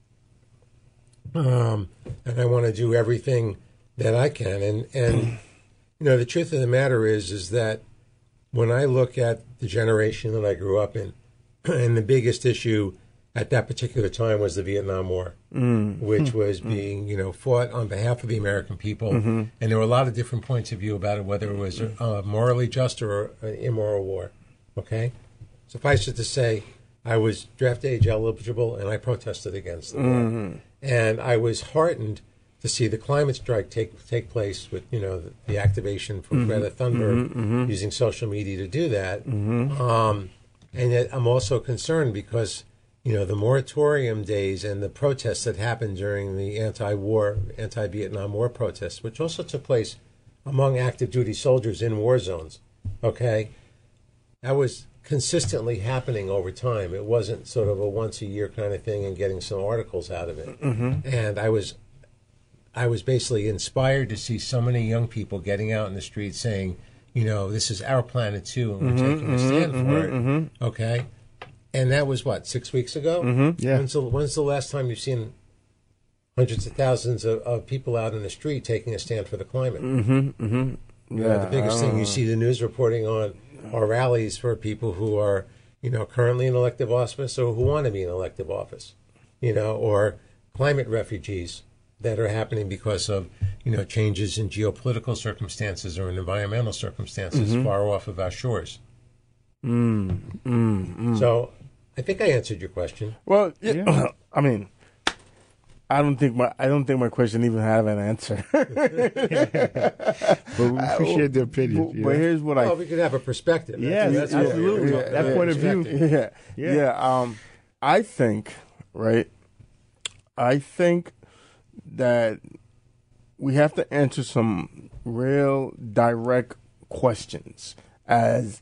Speaker 3: And I want to do everything that I can. And the truth of the matter is that when I look at the generation that I grew up in, and the biggest issue at that particular time was the Vietnam War, which was being, fought on behalf of the American people. And there were a lot of different points of view about it, whether it was morally just or an immoral war. Okay? Suffice it to say, I was draft age eligible, and I protested against the war. And I was heartened to see the climate strike take place with, the activation from Greta Thunberg using social media to do that. And yet I'm also concerned because, the moratorium days and the protests that happened during the anti-Vietnam War protests, which also took place among active duty soldiers in war zones, okay, that was consistently happening over time. It wasn't sort of a once a year kind of thing and getting some articles out of it. And I was basically inspired to see so many young people getting out in the street saying, this is our planet too, and we're taking a stand for it. Okay, and that was 6 weeks ago.
Speaker 2: Yeah.
Speaker 3: When's the last time you've seen hundreds of thousands of people out in the street taking a stand for the climate? The biggest thing you see the news reporting on are rallies for people who are, currently in elective office or who want to be in elective office, or climate refugees that are happening because of, changes in geopolitical circumstances or in environmental circumstances far off of our shores. So I think I answered your question.
Speaker 2: Well, I mean, I don't think my question even have an answer.
Speaker 1: But we appreciate the opinion.
Speaker 2: But here's what
Speaker 3: we could have a perspective.
Speaker 1: Yeah,
Speaker 3: That's what
Speaker 1: absolutely.
Speaker 3: we're talking
Speaker 1: That
Speaker 3: about.
Speaker 1: point of view.
Speaker 2: I think, right? I think that we have to answer some real direct questions as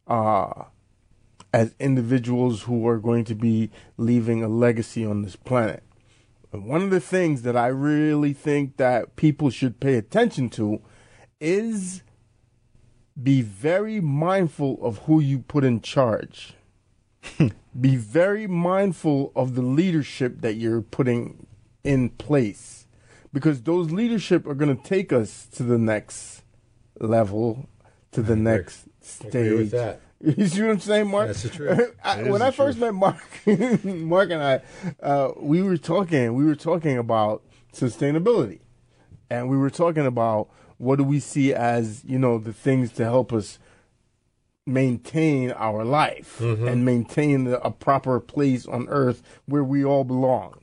Speaker 2: individuals who are going to be leaving a legacy on this planet. And one of the things that I really think that people should pay attention to is be very mindful of who you put in charge. Be very mindful of the leadership that you're putting in place, because those leadership are going to take us to the next level, to the next stage.
Speaker 3: I agree with that.
Speaker 2: You see what I'm saying, Mark?
Speaker 3: That's the truth.
Speaker 2: When I first met Mark, Mark and I, we were talking about sustainability, and we were talking about what do we see as, the things to help us maintain our life and maintain a proper place on earth where we all belong.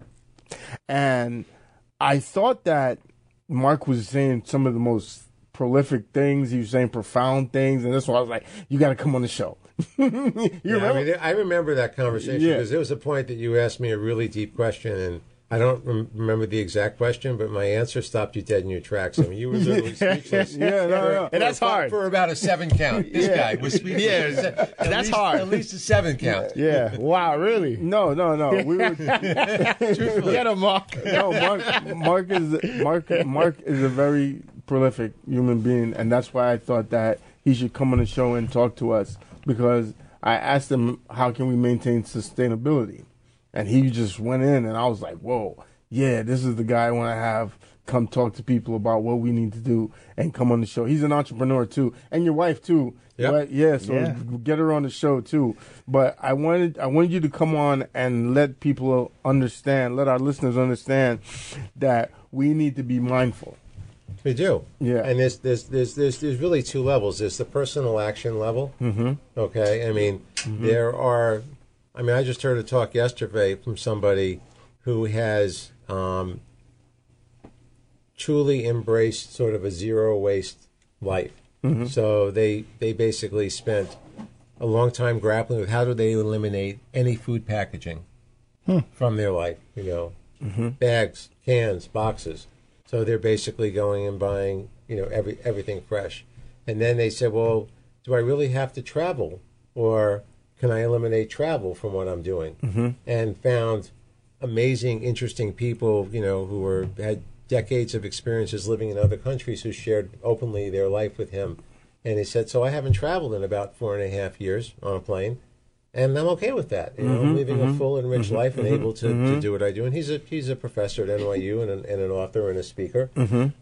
Speaker 2: And I thought that Mark was saying some of the most prolific things. He was saying profound things, and that's why I was like, you got to come on the show. Remember?
Speaker 3: I remember that conversation because there was a point that you asked me a really deep question, and I don't remember the exact question, but my answer stopped you dead in your tracks. I mean, you were literally speechless.
Speaker 1: And that's hard.
Speaker 3: For about a 7 count. This guy was speechless.
Speaker 1: Yeah, that's hard.
Speaker 3: At least a 7 count.
Speaker 1: Yeah. Wow, really?
Speaker 2: No. We were
Speaker 1: Get him, Mark.
Speaker 2: no. Mark is a very prolific human being, and that's why I thought that he should come on the show and talk to us, because I asked him how can we maintain sustainability. And he just went in, and I was like, whoa, yeah, this is the guy I want to have come talk to people about what we need to do and come on the show. He's an entrepreneur, too, and your wife, too.
Speaker 3: Yep.
Speaker 2: Right? So get her on the show, too. But I wanted you to come on and let people understand, let our listeners understand that we need to be mindful.
Speaker 3: We do.
Speaker 2: Yeah.
Speaker 3: And there's really 2 levels. There's the personal action level. Mm-hmm. Okay. I mean, I just heard a talk yesterday from somebody who has truly embraced sort of a zero waste life. Mm-hmm. So they basically spent a long time grappling with how do they eliminate any food packaging from their life, bags, cans, boxes. So they're basically going and buying, everything fresh. And then they said, well, do I really have to travel, or can I eliminate travel from what I'm doing? Mm-hmm. And found amazing, interesting people, who had decades of experiences living in other countries who shared openly their life with him. And he said, so I haven't traveled in about 4.5 years on a plane, and I'm okay with that. I'm living a full and rich life and able to do what I do. And he's a professor at NYU and an author and a speaker.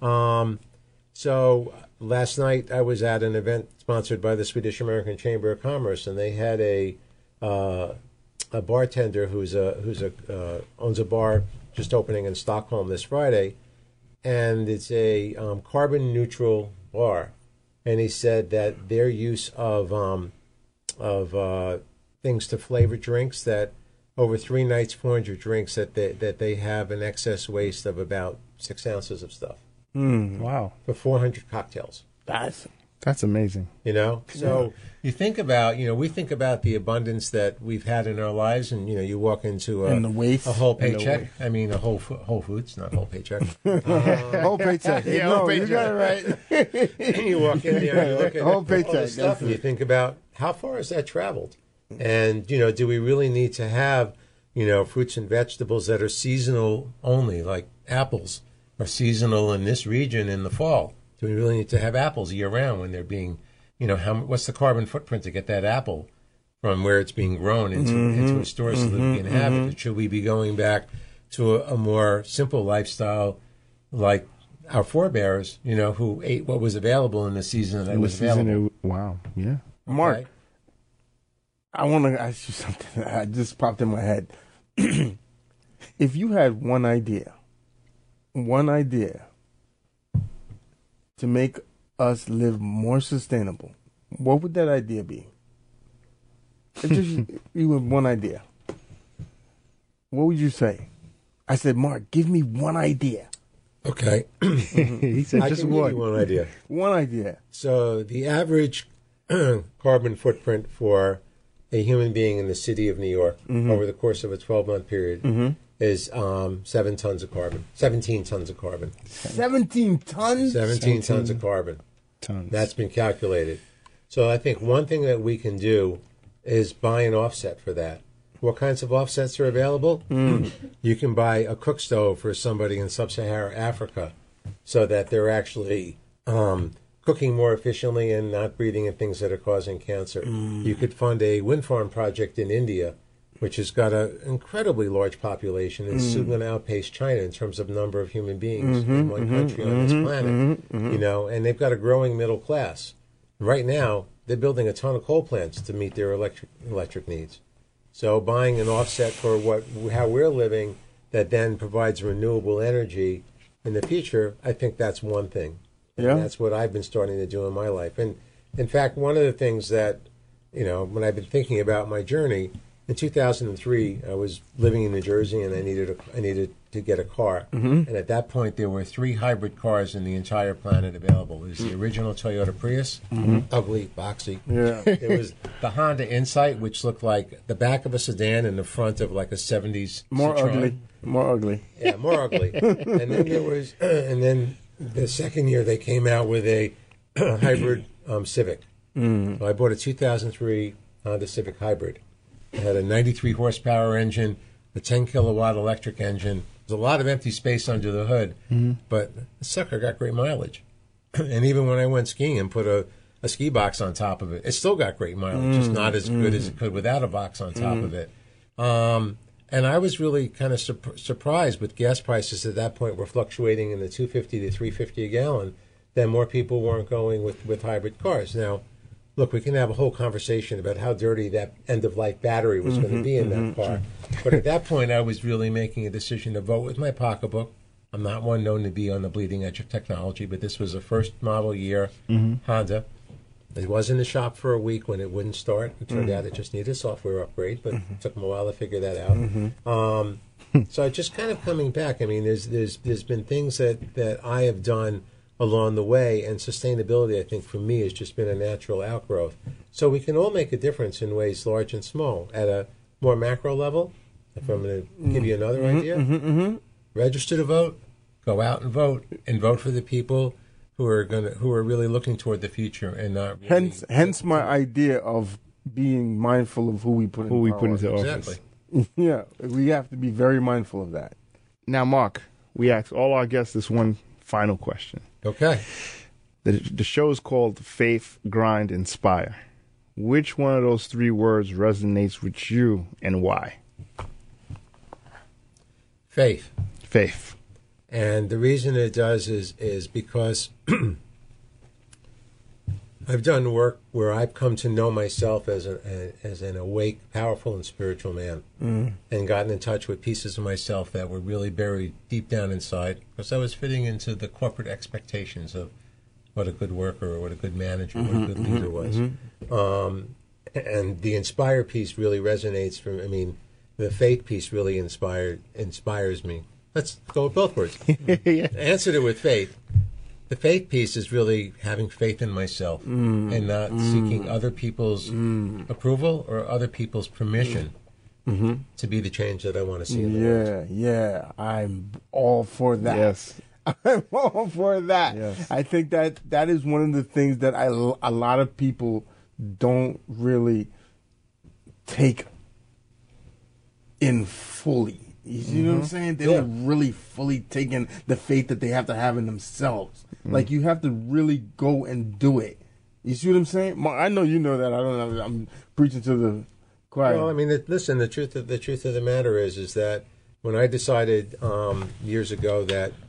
Speaker 3: So last night I was at an event sponsored by the Swedish American Chamber of Commerce, and they had a bartender who's owns a bar just opening in Stockholm this Friday, and it's a carbon neutral bar. And he said that their use of things to flavor drinks, that over 3 nights, 400 drinks, that they have an excess waste of about 6 ounces of stuff.
Speaker 1: Wow.
Speaker 3: For 400 cocktails.
Speaker 1: That's amazing.
Speaker 3: So you think about, we think about the abundance that we've had in our lives, and you walk into
Speaker 2: and the waste,
Speaker 3: a whole paycheck. I mean, a Whole Foods, not whole paycheck.
Speaker 2: Whole paycheck.
Speaker 1: Whole paycheck.
Speaker 2: You got it right.
Speaker 3: And you walk in there and you look at
Speaker 2: Whole
Speaker 3: all
Speaker 2: paycheck.
Speaker 3: this stuff, and you think about how far has that traveled, and do we really need to have fruits and vegetables that are seasonal only, like apples are seasonal in this region in the fall? Do we really need to have apples year round when they're being, what's the carbon footprint to get that apple from where it's being grown into a store so that we can have it? Should we be going back to a more simple lifestyle like our forebears, who ate what was available in the season that was available?
Speaker 1: Wow. Yeah.
Speaker 2: Mark, I want to ask you something that just popped in my head. If you had one idea to make us live more sustainable, what would that idea be? It's just you have one idea. What would you say? I said, Mark, give me one idea.
Speaker 3: Okay.
Speaker 5: He said
Speaker 3: I
Speaker 5: just
Speaker 3: can give
Speaker 5: one.
Speaker 3: you one idea.
Speaker 2: One idea.
Speaker 3: So the average carbon footprint for a human being in the city of New York over the course of a 12-month period is 7 tons of carbon. 17 tons of carbon.
Speaker 2: 17 tons?
Speaker 3: 17 tons of carbon.
Speaker 5: Tons.
Speaker 3: That's been calculated. So I think one thing that we can do is buy an offset for that. What kinds of offsets are available? You can buy a cook stove for somebody in sub-Saharan Africa so that they're actually cooking more efficiently and not breathing in things that are causing cancer. You could fund a wind farm project in India, which has got an incredibly large population and is soon going to outpace China in terms of number of human beings in one country on this planet. You know, and they've got a growing middle class. Right now, they're building a ton of coal plants to meet their electric needs. So buying an offset for how we're living that then provides renewable energy in the future, I think that's one thing.
Speaker 2: Yeah.
Speaker 3: And that's what I've been starting to do in my life. And in fact, one of the things that, you know, when I've been thinking about my journey, in 2003, I was living in New Jersey and I needed to get a car. And at that point, there were 3 hybrid cars in the entire planet available. It was the original Toyota Prius, ugly, boxy.
Speaker 2: Yeah.
Speaker 3: There was the Honda Insight, which looked like the back of a sedan and the front of like a 70s
Speaker 2: More
Speaker 3: Citroen.
Speaker 2: ugly. More ugly.
Speaker 3: Yeah, more ugly. And then there was, and then the second year they came out with a hybrid Civic. So I bought a 2003 Honda Civic Hybrid. It had a 93 horsepower engine, a 10 kilowatt electric engine. There's a lot of empty space under the hood, but the sucker got great mileage. And even when I went skiing and put a ski box on top of it, it still got great mileage. It's not as good as it could without a box on top of it. And I was really kind of surprised with gas prices at that point were fluctuating in the $2.50 to $3.50 a gallon. Then more people weren't going with hybrid cars. Now, look, we can have a whole conversation about how dirty that end-of-life battery was going to be in that car. But at that point, I was really making a decision to vote with my pocketbook. I'm not one known to be on the bleeding edge of technology, but this was a first model year Honda. It was in the shop for a week when it wouldn't start. It turned out it just needed a software upgrade, but it took them a while to figure that out. So just kind of coming back, I mean, there's been things that I have done along the way, and sustainability, I think, for me, has just been a natural outgrowth. So we can all make a difference in ways large and small. At a more macro level, if I'm going to give you another idea, register to vote, go out and vote for the people who are really looking toward the future and not really
Speaker 2: Hence my idea of being mindful of who we put
Speaker 5: into office.
Speaker 3: Exactly.
Speaker 2: Yeah, we have to be very mindful of that.
Speaker 5: Now, Mark, we ask all our guests this one final question.
Speaker 3: Okay.
Speaker 5: The show is called Faith, Grind, Inspire. Which one of those 3 words resonates with you and why?
Speaker 3: Faith.
Speaker 5: Faith.
Speaker 3: And the reason it does is because I've done work where I've come to know myself as an awake, powerful, and spiritual man, and gotten in touch with pieces of myself that were really buried deep down inside, because I was fitting into the corporate expectations of what a good worker or what a good manager, what a good leader was. And the inspire piece really resonates for me. I mean, the faith piece really inspires me. Let's go with both words. I answered it with faith. The faith piece is really having faith in myself and not seeking other people's approval or other people's permission to be the change that I want to see in the world.
Speaker 2: Yeah, I'm all for that.
Speaker 5: Yes.
Speaker 2: I'm all for that.
Speaker 5: Yes.
Speaker 2: I think that is one of the things that a lot of people don't really take in fully. You see what I'm saying? They don't really fully take in the faith that they have to have in themselves. Like, you have to really go and do it. You see what I'm saying? I know you know that. I don't know. I'm preaching to the choir.
Speaker 3: Well, I mean, listen. The truth of the matter is that when I decided years ago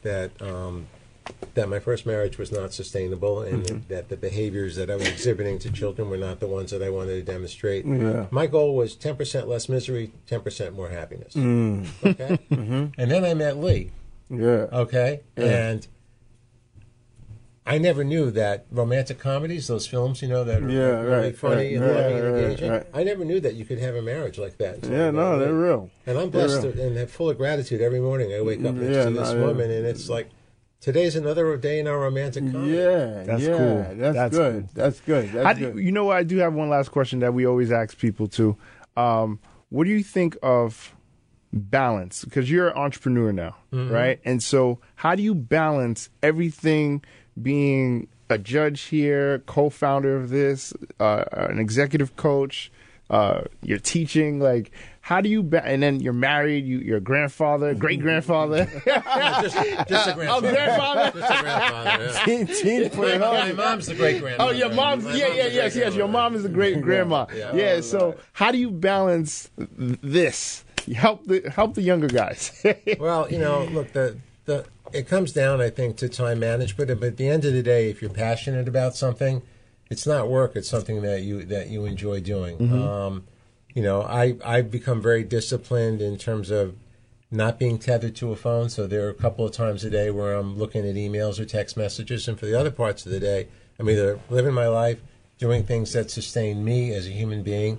Speaker 3: that my first marriage was not sustainable and that the behaviors that I was exhibiting to children were not the ones that I wanted to demonstrate, my goal was 10% less misery, 10% more happiness. Okay, and then I met Lee.
Speaker 2: Yeah.
Speaker 3: Okay, and I never knew that romantic comedies, those films, that are really funny and loving and engaging.
Speaker 2: Right.
Speaker 3: I never knew that you could have a marriage like that.
Speaker 2: Yeah, no, they're real.
Speaker 3: And I'm blessed and full of gratitude every morning. I wake up next to this woman, and it's like, today's another day in our romantic comedy.
Speaker 2: Yeah,
Speaker 5: That's cool.
Speaker 2: That's good.
Speaker 5: Cool.
Speaker 2: That's good. That's good.
Speaker 5: You know what? I do have one last question that we always ask people too. What do you think of balance? Because you're an entrepreneur now, right? And so how do you balance everything, being a judge here, co-founder of this, an executive coach, you're teaching, like, how do you and then you're married, you're a grandfather, great-grandfather.
Speaker 3: just a grandfather.
Speaker 5: Oh, grandfather?
Speaker 3: Just a grandfather, my mom's the great-grandmother.
Speaker 5: Oh, your mom's, yes. Your mom is a great-grandma. Yeah, so how do you balance this? Help the younger guys.
Speaker 3: Well, look, it comes down, I think, to time management. But at the end of the day, if you're passionate about something, it's not work. It's something that you enjoy doing. I've become very disciplined in terms of not being tethered to a phone. So there are a couple of times a day where I'm looking at emails or text messages, and for the other parts of the day, I'm either living my life, doing things that sustain me as a human being,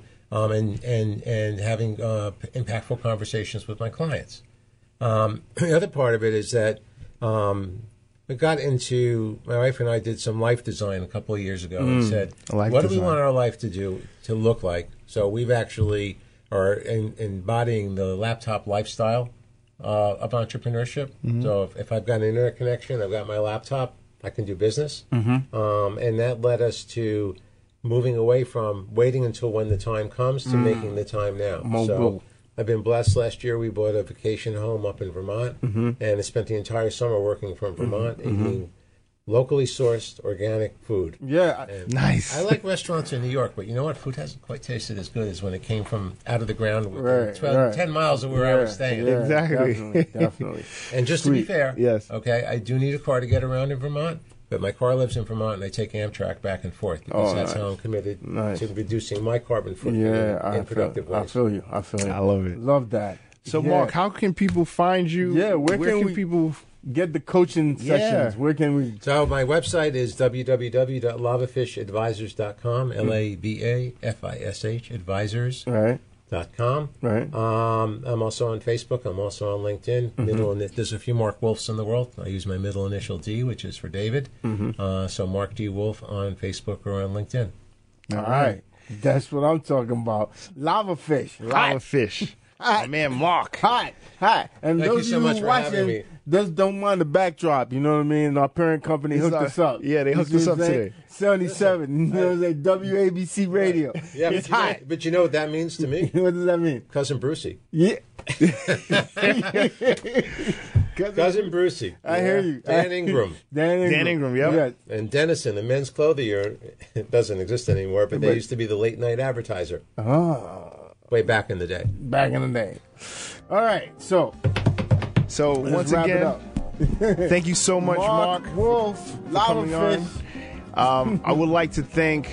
Speaker 3: and having impactful conversations with my clients. The other part of it is that we got into, my wife and I did some life design a couple of years ago and said, what do we want our life to look like? So we've actually are embodying the laptop lifestyle of entrepreneurship. So if I've got an internet connection, I've got my laptop, I can do business. And that led us to moving away from waiting until when the time comes to making the time now. So I've been blessed. Last year we bought a vacation home up in Vermont, and I spent the entire summer working from Vermont, eating locally sourced organic food.
Speaker 2: Yeah,
Speaker 5: nice.
Speaker 3: I like restaurants in New York, but you know what? Food hasn't quite tasted as good as when it came from out of the ground, 10 miles of where I was staying.
Speaker 5: Exactly.
Speaker 2: Definitely.
Speaker 3: And just to be fair,
Speaker 5: yes.
Speaker 3: Okay, I do need a car to get around in Vermont, but my car lives in Vermont, and I take Amtrak back and forth because that's how I'm committed to reducing my carbon footprint in productive ways.
Speaker 2: I feel you.
Speaker 5: I love it.
Speaker 2: Love that.
Speaker 5: So, Mark, how can people find you?
Speaker 2: Yeah, where can
Speaker 5: people
Speaker 2: get the coaching sessions? Where can we?
Speaker 3: So my website is www.lavafishadvisors.com, LAVAFISH advisors.com.
Speaker 2: Right.
Speaker 3: I'm also on Facebook. I'm also on LinkedIn. There's a few Mark Wolfs in the world. I use my middle initial D, which is for David. So Mark D. Wolf on Facebook or on LinkedIn.
Speaker 2: All right. That's what I'm talking about. Lava Fish.
Speaker 5: My man Mark.
Speaker 2: Hot. And
Speaker 3: Thank you
Speaker 2: those
Speaker 3: so
Speaker 2: of
Speaker 3: much
Speaker 2: you
Speaker 3: for
Speaker 2: watching,
Speaker 3: having me.
Speaker 2: just don't mind the backdrop. You know what I mean? Our parent company hooked us up.
Speaker 5: Yeah, they hooked
Speaker 2: You
Speaker 5: us
Speaker 2: see
Speaker 5: up
Speaker 2: what I'm saying?
Speaker 5: today.
Speaker 2: 77. You know what I'm saying? WABC Radio.
Speaker 3: Yeah,
Speaker 2: It's hot.
Speaker 3: but you know what that means to me?
Speaker 2: What does that mean?
Speaker 3: Cousin Brucey.
Speaker 2: Yeah.
Speaker 3: Cousin Brucey.
Speaker 2: I hear you.
Speaker 3: Dan Ingram.
Speaker 2: Dan
Speaker 5: Ingram, yep.
Speaker 2: Yeah.
Speaker 3: And Dennison, the men's clothing, it doesn't exist anymore, but they used to be the late night advertiser. Way back in the day.
Speaker 2: Back in the day. All right. So
Speaker 5: once
Speaker 2: wrap it
Speaker 5: again,
Speaker 2: up.
Speaker 5: thank you so much, Mark.
Speaker 2: Wolf,
Speaker 5: coming
Speaker 2: Lava Fish.
Speaker 5: on. We would like to thank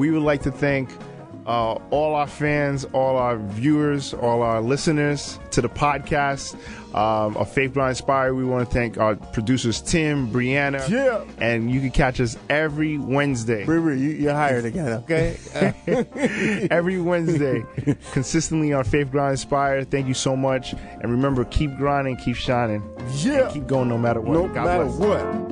Speaker 5: all our fans, all our viewers, all our listeners to the podcast of Faith Grind Inspire. We want to thank our producers Tim, Brianna, and you can catch us every Wednesday.
Speaker 2: You're hired again, okay?
Speaker 5: Every Wednesday, consistently on Faith Grind Inspire. Thank you so much, and remember, keep grinding, keep shining, and keep going no matter what.
Speaker 2: No matter what.